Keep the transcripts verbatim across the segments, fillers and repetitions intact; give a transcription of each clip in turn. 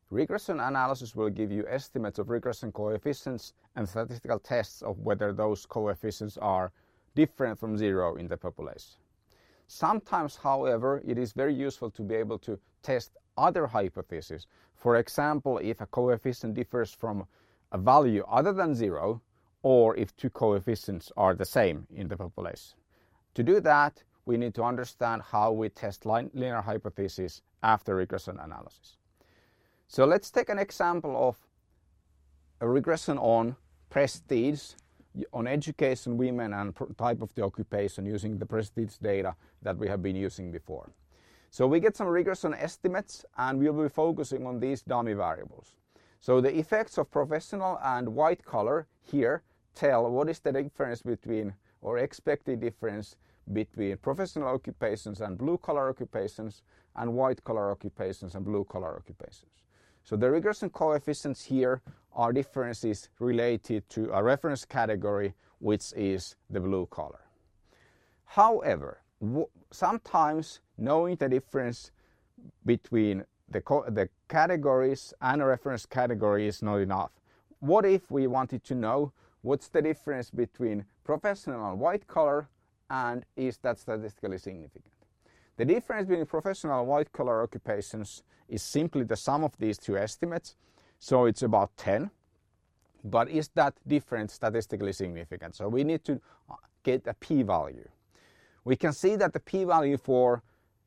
Regression analysis will give you estimates of regression coefficients and statistical tests of whether those coefficients are different from zero in the population. Sometimes, however, it is very useful to be able to test other hypotheses. For example, if a coefficient differs from a value other than zero, or if two coefficients are the same in the population. To do that, we need to understand how we test linear hypotheses after regression analysis. So let's take an example of a regression on prestige, on education, women, and type of the occupation using the prestige data that we have been using before. So we get some regression estimates, and we'll be focusing on these dummy variables. So the effects of professional and white collar here tell what is the difference between, or expected difference between professional occupations and blue collar occupations, and white collar occupations and blue collar occupations. So the regression coefficients here are differences related to a reference category, which is the blue collar. However, sometimes knowing the difference between the, the categories and a reference category is not enough. What if we wanted to know what's the difference between professional and white collar, and is that statistically significant? The difference between professional and white collar occupations is simply the sum of these two estimates, so it's about ten. But is that difference statistically significant? So we need to get a p-value. We can see that the p-value for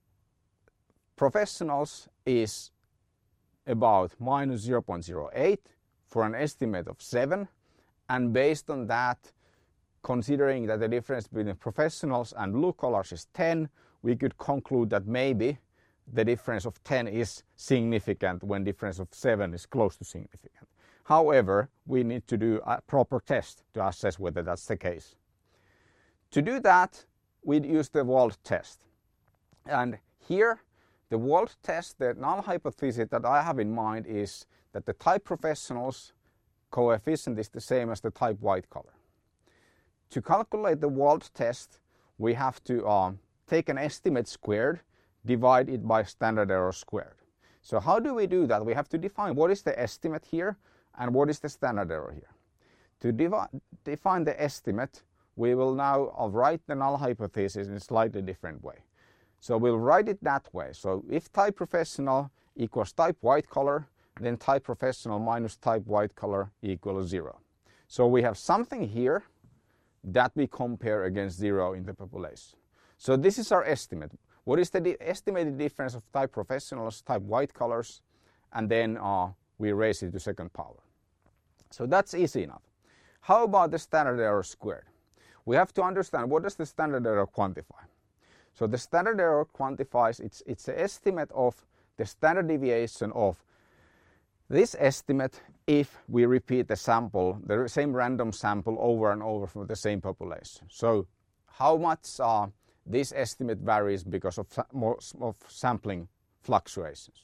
professionals is about minus zero point zero eight for an estimate of seven. And based on that, considering that the difference between professionals and blue collars is ten, we could conclude that maybe the difference of ten is significant when difference of seven is close to significant. However, we need to do a proper test to assess whether that's the case. To do that, we'd use the Wald test. And here, the Wald test, the null hypothesis that I have in mind is that the type professionals coefficient is the same as the type white collar. To calculate the Wald test, we have to uh, take an estimate squared, divide it by standard error squared. So how do we do that? We have to define what is the estimate here and what is the standard error here. To define the estimate, we will now uh, write the null hypothesis in a slightly different way. So we'll write it that way. So if type professional equals type white collar, then type professional minus type white collar equals zero. So we have something here that we compare against zero in the population. So this is our estimate. What is the di estimated difference of type professionals, type white collars, and then uh, we raise it to second power. So that's easy enough. How about the standard error squared? We have to understand what does the standard error quantify. So the standard error quantifies, it's, it's the estimate of the standard deviation of this estimate if we repeat the sample, the same random sample over and over from the same population. So how much uh, this estimate varies because of, more, of sampling fluctuations.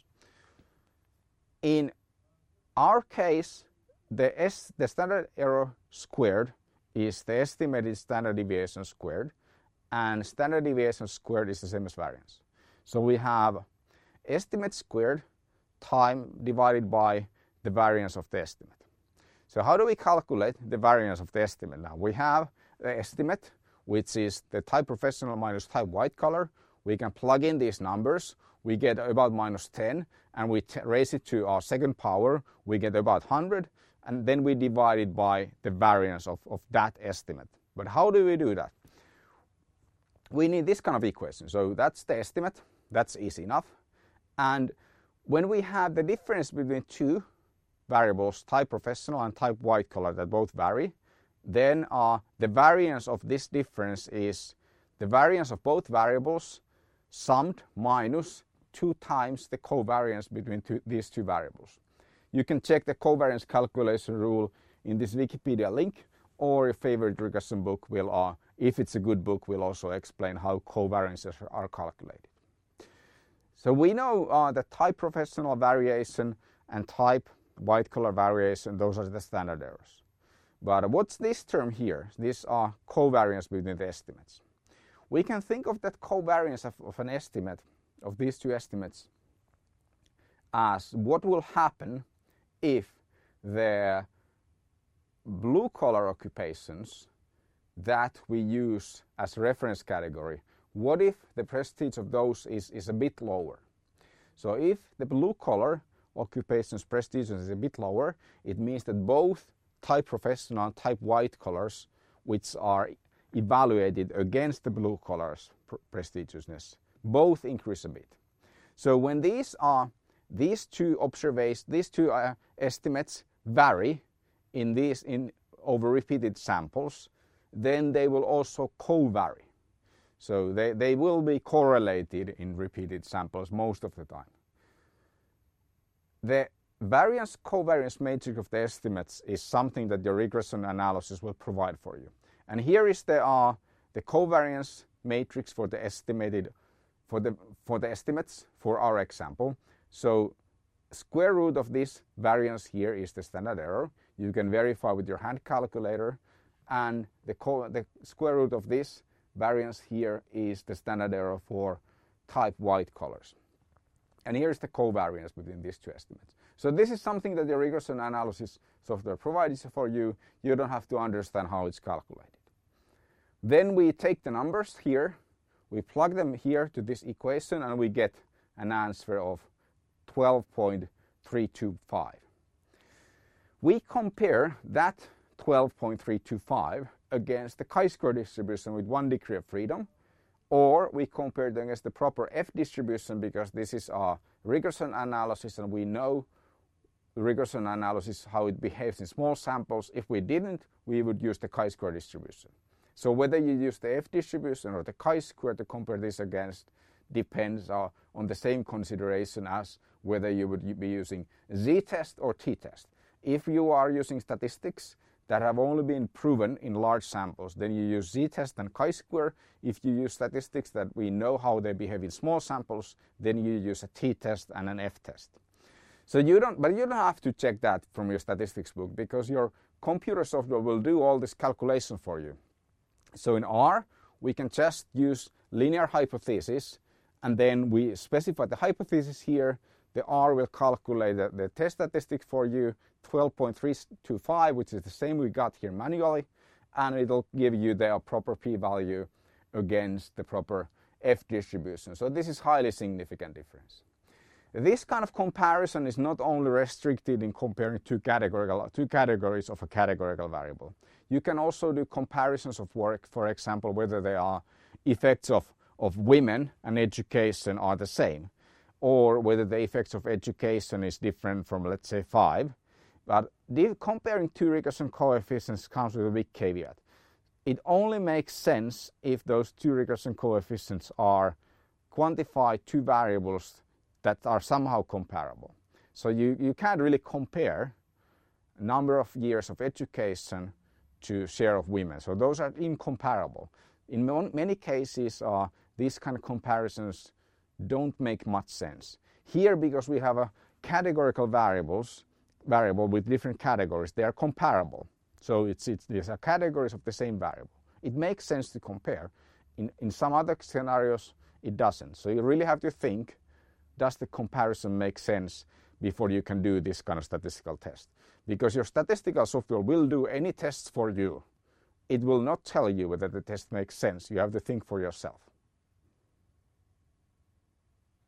In our case, the, S, the standard error squared is the estimated standard deviation squared, and standard deviation squared is the same as variance. So we have estimate squared time divided by the variance of the estimate. So how do we calculate the variance of the estimate? Now we have the estimate, which is the type professional minus type white collar. We can plug in these numbers. We get about minus ten, and we t raise it to our second power. We get about one hundred, and then we divide it by the variance of, of that estimate. But how do we do that? We need this kind of equation. So that's the estimate. That's easy enough. And when we have the difference between two variables, type professional and type white collar, that both vary, then uh, the variance of this difference is the variance of both variables summed minus two times the covariance between two, these two variables. You can check the covariance calculation rule in this Wikipedia link, or your favorite regression book will, uh, if it's a good book, will also explain how covariances are calculated. So we know uh, the type professional variation and type white collar variation, those are the standard errors. But what's this term here? These are covariance between the estimates. We can think of that covariance of, of an estimate, of these two estimates, as what will happen if the blue collar occupations that we use as reference category, what if the prestige of those is, is a bit lower? So if the blue collar occupations prestige is a bit lower, it means that both type professional and type white collars, which are evaluated against the blue collars prestigiousness, both increase a bit. So when these are these two observations, these two uh, estimates vary in these in over repeated samples, then they will also co-vary. So they, they will be correlated in repeated samples most of the time. The variance covariance matrix of the estimates is something that your regression analysis will provide for you. And here is the uh, the covariance matrix for the estimated for the for the estimates for our example. So square root of this variance here is the standard error. You can verify with your hand calculator, and the co the square root of this variance here is the standard error for type white collars. And here is the covariance between these two estimates. So this is something that the regression analysis software provides for you. You don't have to understand how it's calculated. Then we take the numbers here, we plug them here to this equation, and we get an answer of twelve point three two five. We compare that twelve point three two five against the chi-square distribution with one degree of freedom, or we compare it against the proper F distribution, because this is our regression analysis and we know the regression analysis how it behaves in small samples. If we didn't, we would use the chi-square distribution. So whether you use the F distribution or the chi-square to compare this against depends uh, on the same consideration as whether you would be using z-test or t-test. If you are using statistics that have only been proven in large samples, then you use z-test and chi-square. If you use statistics that we know how they behave in small samples, then you use a t-test and an f-test. So you don't, but you don't have to check that from your statistics book, because your computer software will do all this calculation for you. So in R, we can just use linear hypothesis, and then we specify the hypothesis here. The R will calculate the, the test statistic for you, twelve point three two five, which is the same we got here manually, and it'll give you the proper p-value against the proper F distribution. So this is highly significant difference. This kind of comparison is not only restricted in comparing two categorical two categories of a categorical variable. You can also do comparisons of work, for example, whether they are effects of, of women and education are the same, or whether the effects of education is different from, let's say, five. But comparing two regression coefficients comes with a big caveat. It only makes sense if those two regression coefficients are quantified two variables that are somehow comparable. So you, you can't really compare number of years of education to share of women. So those are incomparable. In many cases, uh, these kind of comparisons don't make much sense. Here, because we have a categorical variables, variable with different categories, they are comparable. So it's, it's, these are categories of the same variable. It makes sense to compare. In, in some other scenarios, it doesn't. So you really have to think, does the comparison make sense before you can do this kind of statistical test? Because your statistical software will do any tests for you. It will not tell you whether the test makes sense. You have to think for yourself.